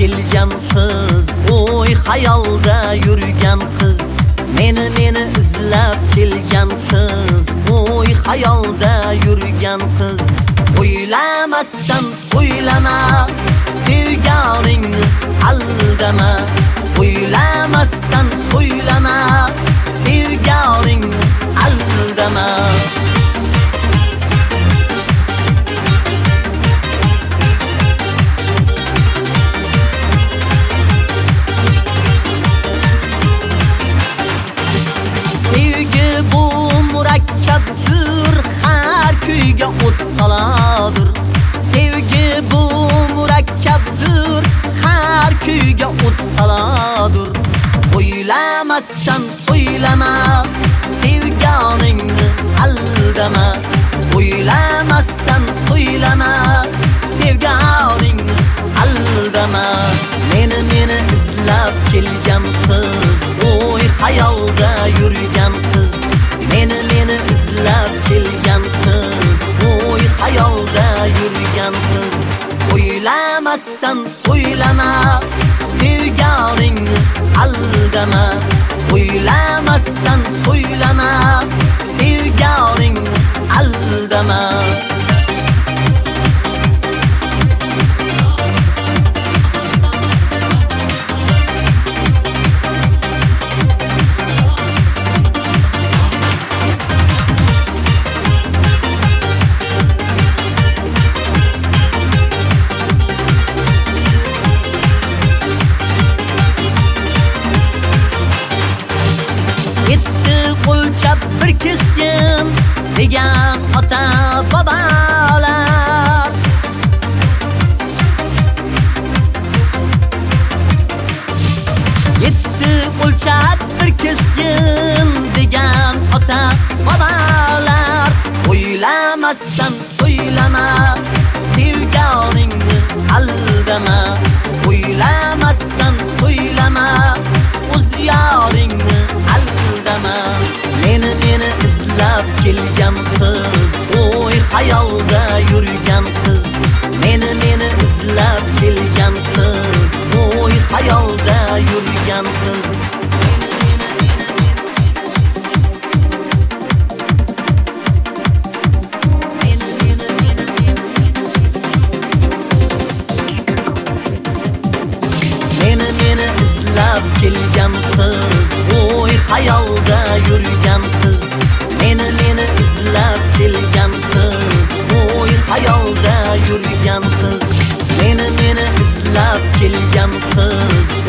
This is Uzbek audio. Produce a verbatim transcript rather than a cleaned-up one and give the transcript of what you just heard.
kelgan qiz, oy xayolda yurgan qiz, meni meni izlab kelgan qiz, oy xayolda yurgan qiz. O'ylamasdan so'ylama, sevganingni aldama. O'ylamasdan so'ylama, sevganingni aldama. Sevgi bu murakkabdir, har kuyga o't soladir. Sevgi bu murakkabdir, har kuyga o't soladir. O'ylamasdan so'ylama, sevganingni aldama. O'ylamasdan so'ylama, sevganingni aldama. Meni meni izlab kelgan qiz, oy xayolda yurgan qiz, meni meni izlab kelgan qiz, oy xayolda yurgan qiz. O'ylamasdan so'ylama, sevganingni aldama. O'ylamasdan so'ylama, sevganingni aldama. Yetti o'lchab bir keskin degan ota bobolar. Yetti o'lchab bir keskin degan ota bobolar. O'ylamasdan so'ylama, sevganingni aldama. O'ylamasdan so'ylama, o'z yoringni aldama. Meni meni izlab kelgan qiz, oy xayolda yurgan qiz, meni meni izlab kelgan qiz, oy xayolda yurgan qiz. Meni meni izlab kelgan qiz, oy xayolda yurgan qiz, meni meni izlab kelgan qiz, oy xayolda yurgan qiz, meni meni izlab kelgan qiz,